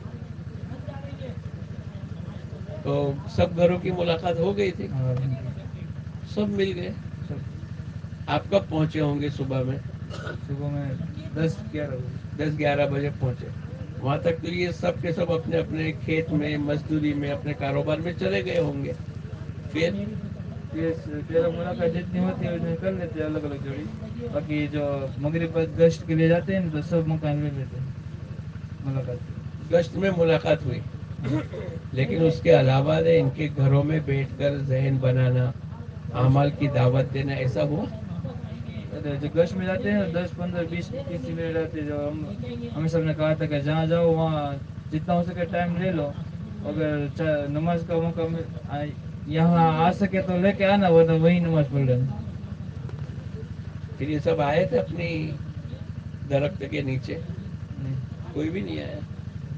تو سب گھروں کی ملاقات ہو گئی تھی, اور سب مل گئے. سب آپ کب پہنچے ہوں گے صبح میں؟ صبح میں دس گیارہ بجے. دس گیارہ بجے پہنچے. وہاں تک تو یہ سب کے سب اپنے اپنے کھیت میں, مزدوری میں, اپنے کاروبار میں چلے گئے ہوں گے. پھر تیرہ ملاقات جتنی ہوتی ہے اتنی کر لیتے الگ الگ جوڑی. باقی جو مغرب گشت کے لیے جاتے ہیں نا تو سب مکان لے لیتے ہیں ملاقات. گشت میں ملاقات ہوئی, لیکن اس کے علاوہ ان کے گھروں میں بیٹھ کر ذہن بنانا, اعمال کی دعوت دینا, ایسا ہوا؟ جو گش میں جاتے ہیں دس پندرہ بیس تیس منٹ رہتے, جو ہم ہمیں سب نے کہا تھا کہ جہاں جاؤ وہاں جتنا ہو سکے ٹائم لے لو. اگر نماز کا موقع یہاں آ سکے تو لے کے آنا, ورنہ وہی نماز پڑھ لینا. پھر یہ سب آئے تھے اپنی درخت کے نیچے؟ نہیں. کوئی بھی نہیں آیا.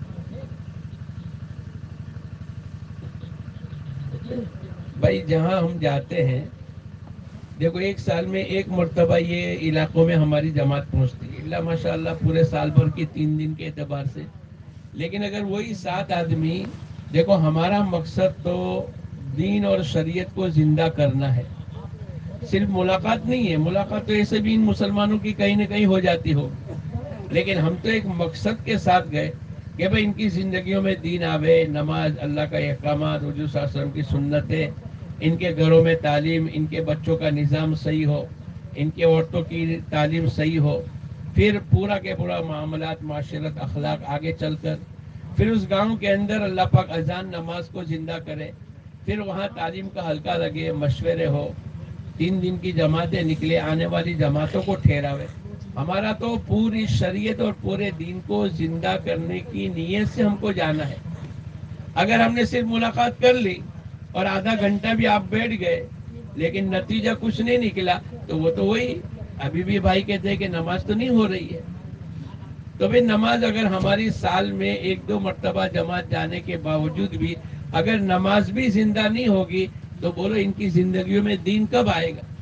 بھائی جہاں ہم جاتے ہیں, دیکھو ایک سال میں ایک مرتبہ یہ علاقوں میں ہماری جماعت پہنچتی ہے, اللہ ماشاء اللہ پورے سال بھر کی تین دن کے اعتبار سے. لیکن اگر وہی سات آدمی, دیکھو ہمارا مقصد تو دین اور شریعت کو زندہ کرنا ہے, صرف ملاقات نہیں ہے. ملاقات تو ایسے بھی ان مسلمانوں کی کہیں نہ کہیں ہو جاتی ہوگی, لیکن ہم تو ایک مقصد کے ساتھ گئے کہ بھائی ان کی زندگیوں میں دین آوے, نماز, اللہ کا احکامات, حضور صلی اللہ علیہ وسلم کی سنتیں, ان کے گھروں میں تعلیم, ان کے بچوں کا نظام صحیح ہو, ان کے عورتوں کی تعلیم صحیح ہو, پھر پورا کے پورا معاملات, معاشرت, اخلاق آگے چل کر پھر اس گاؤں کے اندر اللہ پاک اذان نماز کو زندہ کرے, پھر وہاں تعلیم کا حلقہ لگے, مشورے ہو, تین دن کی جماعتیں نکلے, آنے والی جماعتوں کو ٹھہراوے. ہمارا تو پوری شریعت اور پورے دین کو زندہ کرنے کی نیت سے ہم کو جانا ہے. اگر ہم نے صرف ملاقات کر لی اور آدھا گھنٹہ بھی آپ بیٹھ گئے لیکن نتیجہ کچھ نہیں نکلا, تو وہ تو وہی ابھی بھی بھائی کہتے ہیں کہ نماز تو نہیں ہو رہی ہے. تو بھائی نماز اگر ہماری سال میں ایک دو مرتبہ جماعت جانے کے باوجود بھی اگر نماز بھی زندہ نہیں ہوگی تو بولو ان کی زندگیوں میں دین کب آئے گا؟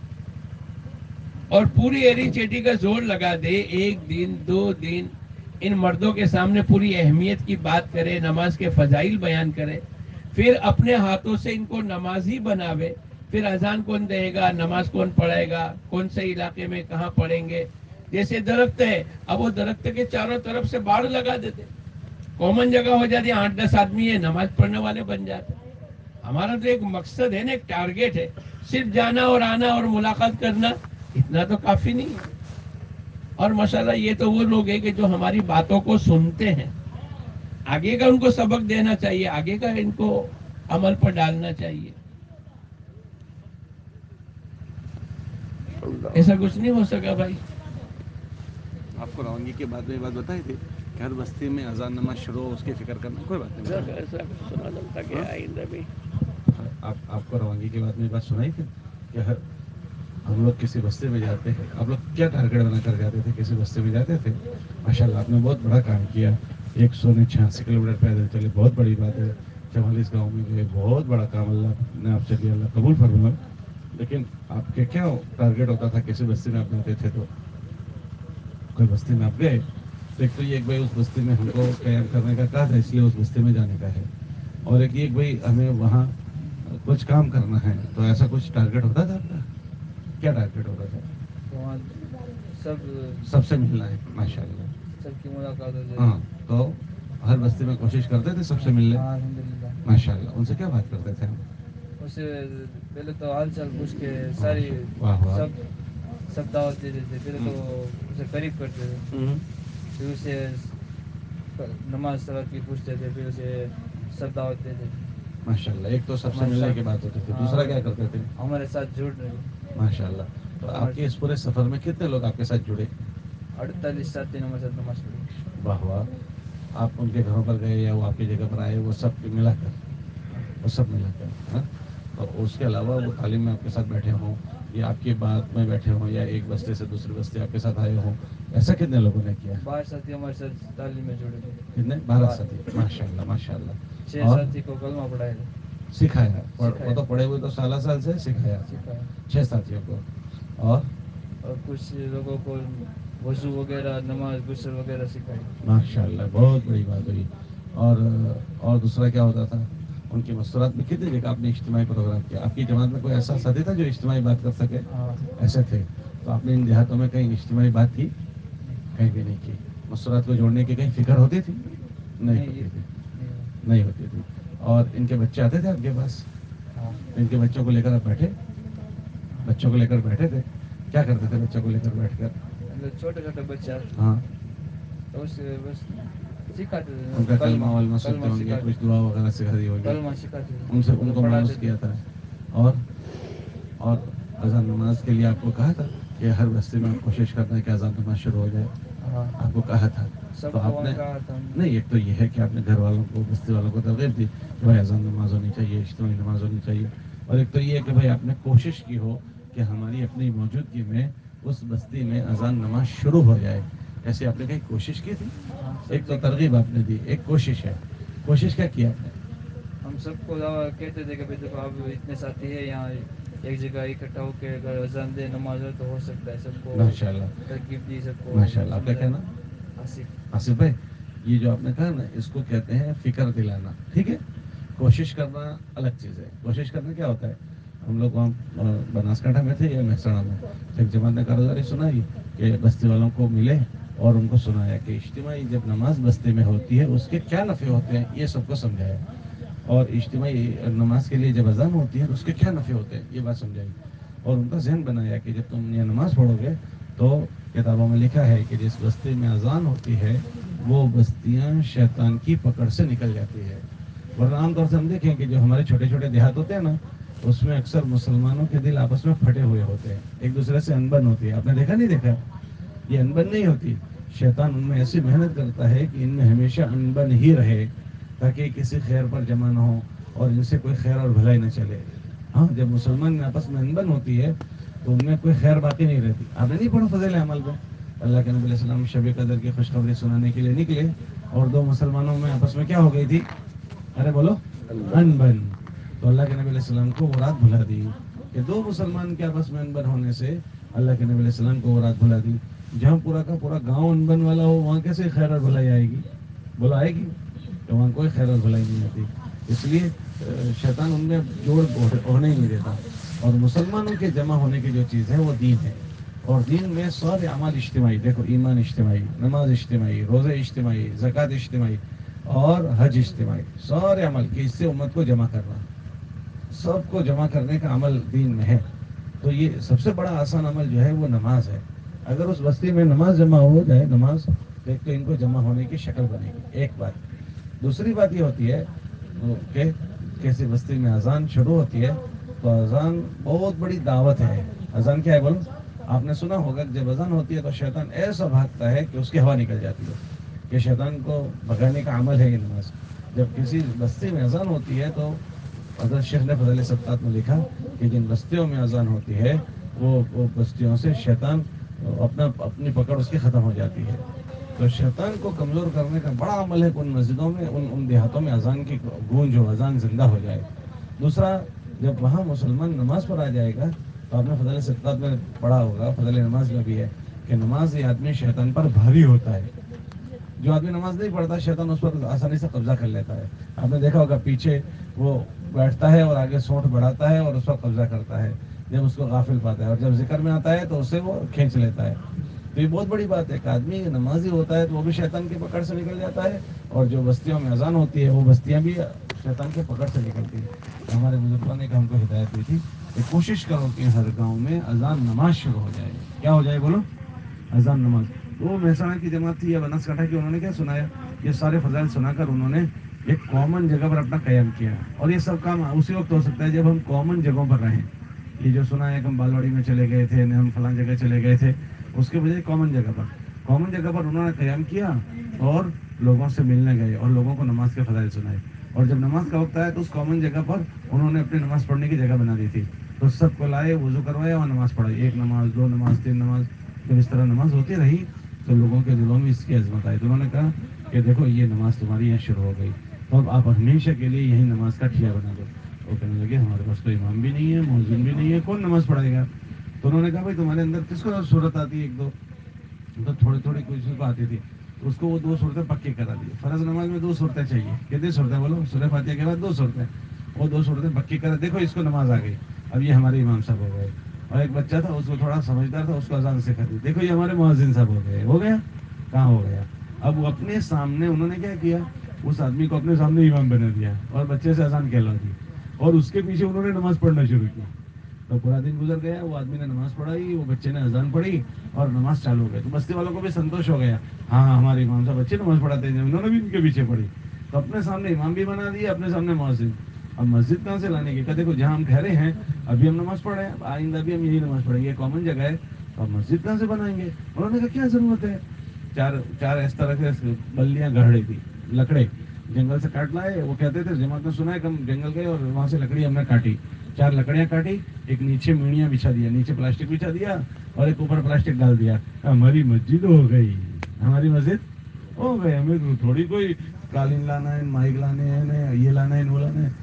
اور پوری ایری چیٹی کا زور لگا دے، ایک دن دو دن ان مردوں کے سامنے پوری اہمیت کی بات کرے، نماز کے فضائل بیان کرے، پھر اپنے ہاتھوں سے ان کو نمازی بناوے، پھر اذان کون دے گا، نماز کون پڑھائے گا، کون سے علاقے میں کہاں پڑھیں گے. جیسے درخت ہے، اب وہ درخت کے چاروں طرف سے باڑ لگا دیتے، کامن جگہ ہو جاتی، آٹھ دس آدمی ہے نماز پڑھنے والے بن جاتے. ہمارا تو ایک مقصد ہے نا، ایک ٹارگیٹ ہے، صرف جانا اور آنا اور ملاقات کرنا اتنا تو کافی نہیں ہے. اور ماشاءاللہ یہ تو وہ لوگ ہیں کہ جو ہماری باتوں کو سنتے ہیں، آگے کا ان کو سبق دینا چاہیے، آگے کا ان کو عمل پر ڈالنا چاہیے. ایسا کچھ نہیں ہو سکا بھائی. آپ کو روانگی کے بعد میں یہ بات بتائی تھی کہ ہر بستی میں اذان نماز شروع ہو، اس کی فکر کرنا، کوئی بات نہیں. ایسا سنا چلتا کہ آئندہ بھی آپ آپ کو روانگی کے بعد میں یہ بات سنائی تھی کہ ہر ہم لوگ کسی بستی میں جاتے ہیں، آپ لوگ کیا ٹارگیٹ بنا کر جاتے تھے، کسی بستی میں جاتے تھے، ماشاءاللہ آپ نے بہت بڑا کام کیا. ایک سو نے چھیاسی کلو میٹر پیدل چلے، بہت بڑی بات ہے. چوالیس گاؤں میں گئے، بہت بڑا کام اللہ نے آپ سے کیا، اللہ قبول فرمائے. لیکن آپ کے کیا ٹارگیٹ ہوتا تھا کسی بستی میں آپ جاتے تھے تو؟ کوئی بستی میں آپ گئے تو ایک تو یہ ایک بھائی اس بستی میں ہم کو قیام کرنے کا کہا تھا، اس لیے اس بستی میں جانے کا ہے، اور ایک ایک بھائی ہمیں وہاں کچھ کام کرنا ہے. تو ایسا کچھ ٹارگیٹ ہوتا تھا آپ کا؟ کیا ٹارگیٹ ہوتا تھا؟ وہاں سب سب سے ملنا ہے، ماشاءاللہ. سب کی ملاقات ہو جائے. ہاں، تو ہر بستی میں کوشش کرتے تھے سب سے ملنے؟ ہاں الحمدللہ. ماشاءاللہ. ان سے کیا بات کرتے تھے ہم؟ اس سے پہلے تو حال چال پوچھ کے ساری واہ واہ. سب سب دعوت دیتے تھے. پہلے تو اسے قریب کرتے تھے، ہوں. پھر اسے نماز صلاۃ کی پوچھتے تھے، پھر اسے سب دعوت دیتے تھے. ماشاءاللہ. ایک تو سب سے ہمارے ملنے ساتھ- کی بات ہوتی تھی، ہاں، دوسرا کیا کرتے تھے؟ ہمارے ساتھ جڑ رہے. ماشاءاللہ. تو آپ کے اس پورے سفر میں کتنے لوگ آپ کے ساتھ جڑے؟ اڑتالیس ساتھی ہمارے ساتھ نماز پڑھی. واہ واہ. آپ ان کے گھروں پر گئے یا وہ آپ کی جگہ پر آئے، وہ سب ملا کر وہ سب ملا کر ہاں؟ اور اس کے علاوہ وہ تعلیم میں آپ کے ساتھ بیٹھے ہوں یا آپ کی بات میں بیٹھے ہوں یا ایک بستے سے دوسری بستے آپ کے ساتھ آئے ہوں، ایسا کتنے لوگوں نے کیا؟ بارہ ساتھی ہمارے ساتھ تعلیم میں جڑے تھے. کتنے؟ بارہ ساتھی. ماشاءاللہ ماشاءاللہ. چھ اور ساتھی کو کلمہ پڑھایا تھا. سکھایا. سکھایا. وہ تو پڑھے ہوئے تو سالہ سال سے سکھایا سکھایا. چھ ساتھیوں کو. اور اور کچھ لوگوں کو وضو وغیرہ، نماز غسل وغیرہ سکھائی. ماشاءاللہ. بہت بڑی بات ہوئی. اور اور دوسرا کیا ہوتا تھا ان کی مستورات میں؟ کتنی جگہ آپ نے اجتماعی پروگرام کیا؟ آپ کی جماعت میں کوئی ایسا ساتھی تھا جو اجتماعی بات کر سکے؟ ہاں. ایسے تھے. تو آپ نے ان دیہاتوں میں کہیں اجتماعی بات کی؟ کہیں بھی نہیں کی. مستورات کو جوڑنے کی کہیں فکر ہوتی تھی؟ نہیں ہوتی تھی. نہیں ہوتی تھی. اور ان کے بچے آتے تھے آپ کے پاس؟ ہاں. ان کے بچوں کو لے کر آپ بیٹھے بچوں کو لے کر بیٹھے تھے؟ کیا کرتے تھے بچوں کو لے کر بیٹھ کر؟ چھوٹے چھوٹے بچے ہاں. تو اس سے بس سکھاتے ان تھے. کا کلمہ والمہ سنتے ہوں گے، کچھ دعا وغیرہ سکھائی ہوگی، کلمہ سکھاتے تھے، ان سے ان کو پڑھاتے مانوس تھے. کیا تھا. اور اور اذان نماز کے لیے آپ کو کہا تھا کہ ہر بستی میں آپ کوشش کرنا ہے کہ اذان نماز شروع ہو جائے؟ ہاں. آپ کو کہا تھا. سب تو کو آپ نے کہا تھا. نہیں، ایک تو یہ ہے کہ آپ نے گھر والوں کو، بستی والوں کو ترغیب دی کہ بھائی اذان نماز ہونی چاہیے، اجتماعی نماز ہونی چاہیے. اور ایک تو یہ ہے کہ بھائی آپ نے کوشش کی ہو کہ ہماری اپنی موجودگی میں اس بستی میں اذان نماز شروع ہو جائے. ایسے آپ نے کہیں کوشش کی تھی؟ ایک تو ترغیب آپ نے دی، ایک کوشش ہے. کوشش کیا کیا آپ نے؟ ہم سب کو کہتے تھے کہ بھائی دیکھو اب اتنے ساتھی ہیں یہاں، ایک جگہ اکٹھا ہو کے اگر اذان دے نماز ہو تو ہو سکتا ہے. سب کو ماشاءاللہ. ترغیب دی، سب کو ماشاءاللہ. آپ کیا کہنا؟ آصف آصف بھائی، یہ جو آپ نے کہا نا، اس کو کہتے ہیں فکر دلانا. ٹھیک ہے. کوشش کرنا الگ چیز ہے. کوشش کرنا کیا ہوتا ہے؟ ہم لوگ وہاں بناسکانٹھا میں تھے یا مہسانہ میں، ایک جماعت نے کارگزاری سنائی کہ بستی والوں کو ملے اور ان کو سنایا کہ اجتماعی جب نماز بستی میں ہوتی ہے اس کے کیا نفع ہوتے ہیں، یہ سب کو سمجھایا. اور اجتماعی نماز کے لیے جب اذان ہوتی ہے اس کے کیا نفع ہوتے ہیں، یہ بات سمجھائی. اور ان کا ذہن بنایا کہ جب تم یہ نماز پڑھو گے تو کتابوں میں لکھا ہے کہ جس بستی میں اذان ہوتی ہے وہ بستیاں شیطان کی پکڑ سے نکل جاتی ہے. ورنہ عام طور سے ہم دیکھیں کہ جو ہمارے چھوٹے چھوٹے دیہات ہوتے ہیں نا، اس میں اکثر مسلمانوں کے دل آپس میں پھٹے ہوئے ہوتے ہیں، ایک دوسرے سے انبن ہوتی ہے. آپ نے دیکھا نہیں دیکھا؟ یہ انبن نہیں ہوتی. شیطان ان میں ایسی محنت کرتا ہے کہ ان میں ہمیشہ انبن ہی رہے تاکہ کسی خیر پر جمع نہ ہو اور ان سے کوئی خیر اور بھلائی نہ چلے. ہاں، جب مسلمان میں آپس میں انبن ہوتی ہے تو ان میں کوئی خیر باقی نہیں رہتی. آپ نے نہیں پڑھا فضائل اعمال میں اللہ کے نبی علیہ السلام شب قدر کی خوشخبری سنانے کے لیے نکلے اور دو مسلمانوں میں آپس میں کیا ہو گئی تھی؟ ارے بولو ان بن. تو اللہ کے نبی علیہ السلام کو وہ رات بھلا دی کہ دو مسلمان کے آپس میں ان بن ہونے سے اللہ کے نبی علیہ السلام کو وہ رات بھلا دی. جہاں پورا کا پورا گاؤں ان بن والا ہو وہاں کیسے خیر اور بھلائی آئے گی؟ بولا آئے گی؟ تو وہاں کوئی خیر اور بھلائی نہیں آتی. اس لیے شیطان ان میں جوڑ ہونے ہی نہیں دیتا. اور مسلمانوں کے جمع ہونے کی جو چیز ہے وہ دین ہے. اور دین میں سارے اعمال اجتماعی، دیکھو ایمان اجتماعی، نماز اجتماعی، روزے اجتماعی، زکوٰۃ اجتماعی اور حج اجتماعی، سارے عمل کہ اس سے امت کو جمع کرنا، سب کو جمع کرنے کا عمل دین میں ہے. تو یہ سب سے بڑا آسان عمل جو ہے وہ نماز ہے. اگر اس بستی میں نماز جمع ہو جائے، نماز دیکھ تو ان کو جمع ہونے کی شکل بنے گی. ایک بات. دوسری بات یہ ہوتی ہے کہ کسی بستی میں اذان شروع ہوتی ہے تو اذان بہت بڑی دعوت ہے. اذان کیا ہے بولو؟ آپ نے سنا ہوگا کہ جب اذان ہوتی ہے تو شیطان ایسا بھاگتا ہے کہ اس کی ہوا نکل جاتی ہے. کہ شیطان کو بھگانے کا عمل ہے یہ نماز. جب کسی بستی میں اذان ہوتی ہے تو حضرت شیخ نے فضائل سبقات میں لکھا کہ جن بستیوں میں اذان ہوتی ہے وہ وہ بستیوں سے شیطان اپنا اپنی پکڑ اس کی ختم ہو جاتی ہے. تو شیطان کو کمزور کرنے کا بڑا عمل ہے کہ ان مسجدوں میں ان ان دیہاتوں میں اذان کی گونج ہو، اذان زندہ ہو جائے. دوسرا، جب وہاں مسلمان نماز پر آ جائے گا تو آپ نے فضائل سبقات میں پڑھا ہوگا، فضائل نماز میں بھی ہے کہ نماز یہ آدمی شیطان پر بھاری ہوتا ہے. جو آدمی نماز نہیں پڑھتا شیطان اس پر آسانی سے قبضہ کر لیتا ہے. آپ نے دیکھا ہوگا پیچھے وہ بیٹھتا ہے اور آگے سونٹ بڑھاتا ہے اور اس پر قبضہ کرتا ہے جب اس کو غافل پاتا ہے، اور جب ذکر میں آتا ہے تو اسے وہ کھینچ لیتا ہے. تو یہ بہت بڑی بات ہے کہ آدمی نمازی ہوتا ہے تو وہ بھی شیطان کی پکڑ سے نکل جاتا ہے، اور جو بستیوں میں اذان ہوتی ہے وہ بستیاں بھی شیطان کی پکڑ سے نکلتی ہیں. ہمارے بزرگوں نے ہم کو ہدایت دی تھی کہ کوشش کرو کہ ہر گاؤں میں اذان نماز شروع ہو جائے. کیا ہو جائے بولو؟ اذان نماز. وہ مہسانہ کی جماعت تھی یا بناسکانٹھا کی، انہوں نے کیا سنایا؟ یہ سارے فضائل سنا کر انہوں نے ایک کامن جگہ پر اپنا قیام کیا. اور یہ سب کام اسی وقت ہو سکتا ہے جب ہم کامن جگہوں پر رہیں. یہ جو سنا ہے کہ ہم بالواڑی میں چلے گئے تھے، ہم فلاں جگہ چلے گئے تھے، اس کے بجائے کامن جگہ پر کامن جگہ پر انہوں نے قیام کیا اور لوگوں سے ملنے گئے اور لوگوں کو نماز کے فضائل سنائے. اور جب نماز کا وقت آیا تو اس کامن جگہ پر انہوں نے اپنی نماز پڑھنے کی جگہ بنا دی تھی. تو سب کو لائے، وضو کروایا اور نماز پڑھائی. ایک نماز، دو نماز، تین نماز. جب اس طرح نماز ہوتی رہی تو لوگوں کے دلوں میں اس کی عظمت آئی. تو انہوں نے کہا کہ دیکھو یہ نماز تمہاری یہاں شروع ہو گئی، تو اب آپ ہمیشہ کے لیے یہی نماز کا ٹھیا بنا دو. وہ کہنے لگے ہمارے پاس تو امام بھی نہیں ہے، مؤذن بھی نہیں ہے، کون نماز پڑھائے گا؟ تو انہوں نے کہا بھائی تمہارے اندر کس کو صورت آتی ہے؟ ایک دو تو تھوڑی تھوڑی کسی کو آتی تھی. تو اس کو وہ دو صورتیں پکی کرا دی. فرض نماز میں دو صورتیں چاہیے. کتنی صورتیں بولو؟ سورہ فاتحہ کے بعد دو صورتیں. وہ دو صورتیں پکی کرا. دیکھو اس کو نماز آ گئی. اب یہ ہمارے امام صاحب ہو گئے. اور ایک بچہ تھا اس کو تھوڑا سمجھدار تھا، اس کو اذان سکھا دی. دیکھو یہ ہمارے مؤذن صاحب ہو گئے. ہو گیا؟ کہاں ہو گیا؟ اب وہ اپنے سامنے انہوں نے کیا کیا؟ اس آدمی کو اپنے سامنے امام بنا دیا اور بچے سے اذان کہلا دی، اور اس کے پیچھے انہوں نے نماز پڑھنا شروع کی. تو پورا دن گزر گیا، وہ آدمی نے نماز پڑھائی، وہ بچے نے اذان پڑھی اور نماز چالو ہو گئی. تو بستی والوں کو بھی سنتوش ہو گیا، ہاں ہاں ہمارے امام صاحب بچے نماز پڑھاتے ہیں، انہوں نے بھی ان کے پیچھے پڑھی. تو اپنے سامنے امام بھی بنا دیا، اپنے سامنے مؤذن. اب مسجد کہاں سے لانے کی؟ کہ دیکھو جہاں ہم ٹھہرے ہیں ابھی ہم نماز پڑھ رہے ہیں، آئندہ بھی ہم یہی نماز پڑھیں گے، کامن جگہ ہے، تو اب مسجد کہاں سے بنائیں گے؟ انہوں نے کہا کیا ضرورت ہے؟ چار چار اس طرح سے بلیاں گڑھ رہی تھی، لکڑے جنگل سے کاٹ لائے. وہ کہتے تھے جماعت نے سنا ہے کہ ہم جنگل گئے اور وہاں سے لکڑی ہم نے کاٹی. چار لکڑیاں کاٹی، ایک نیچے میڑیاں بچھا دیا، نیچے پلاسٹک بچھا دیا اور ایک اوپر پلاسٹک ڈال دیا. ہماری مسجد ہو گئی، ہماری مسجد ہو گئی. ہمیں تھوڑی کوئی قالین لانا ہے، مائک لانے ہیں، یہ لانا ہے، وہ لانا ہے.